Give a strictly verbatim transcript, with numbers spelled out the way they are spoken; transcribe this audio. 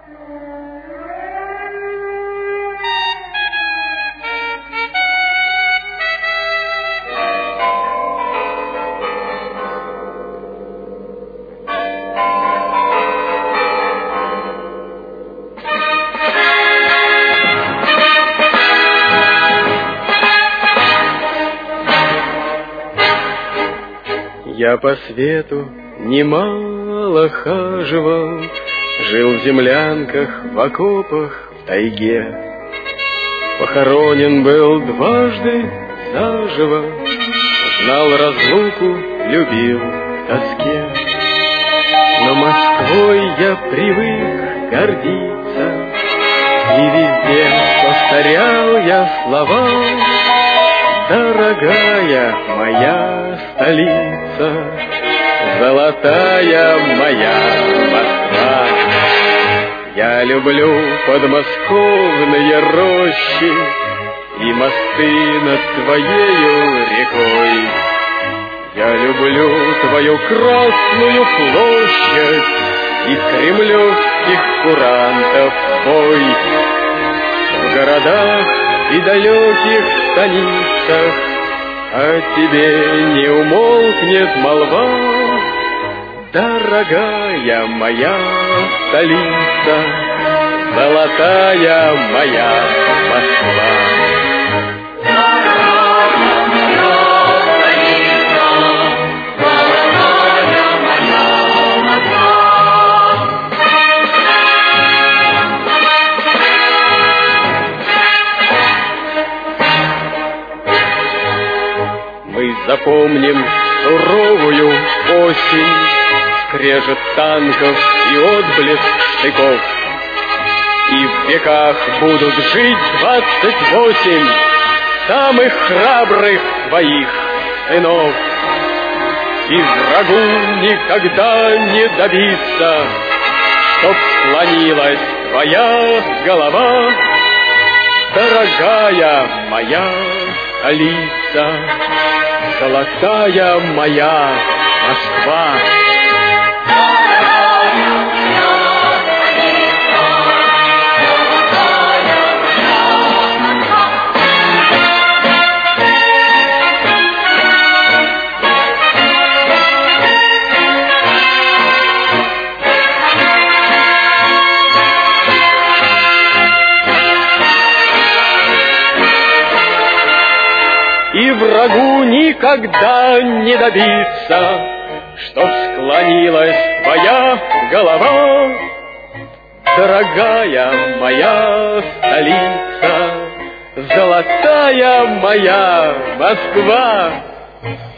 Я по свету немало хаживал, жил в землянках, в окопах, в тайге. Похоронен был дважды заживо, знал разлуку, любил в тоске. Но Москвой я привык гордиться, и везде повторял я слова: дорогая моя столица, золотая моя Москва. Я люблю подмосковные рощи и мосты над твоею рекой. Я люблю твою Красную площадь и кремлевских курантов бой. В городах и далеких станицах о тебе не умолкнет молва, дорогая моя столица, золотая моя Москва. Запомним суровую осень, скрежет танков и отблеск штыков. И в веках будут жить двадцать восемь самых храбрых твоих сынов. И врагу никогда не добиться, чтоб склонилась твоя голова, дорогая моя столица, золотая моя Москва. И врагу никогда не добиться, чтоб склонилась твоя голова, дорогая моя столица, золотая моя Москва.